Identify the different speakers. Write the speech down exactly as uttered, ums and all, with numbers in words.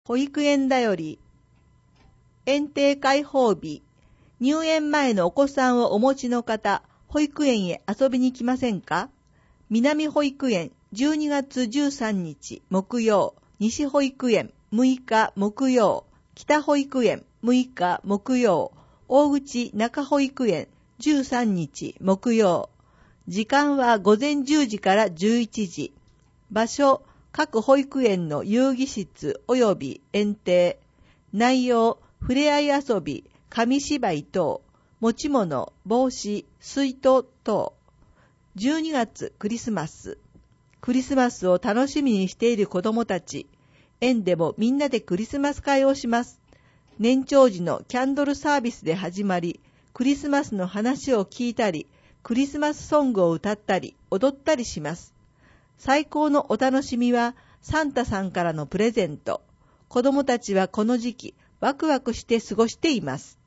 Speaker 1: 保育園だより、園庭開放日、入園前のお子さんをお持ちの方、保育園へ遊びに来ませんか？南保育園じゅうにがつじゅうさんにち木曜、西保育園むいか木曜、北保育園むいか木曜、大口中保育園じゅうさんにち木曜。時間は午前じゅうじからじゅういちじ。場所、各保育園の遊戯室及び園庭。内容、ふれあい遊び、紙芝居等、持ち物、帽子、水筒等。じゅうにがつクリスマス。クリスマスを楽しみにしている子どもたち。園でもみんなでクリスマス会をします。年長時のキャンドルサービスで始まり、クリスマスの話を聞いたり、クリスマスソングを歌ったり、踊ったりします。最高のお楽しみは、サンタさんからのプレゼント。子どもたちはこの時期、ワクワクして過ごしています。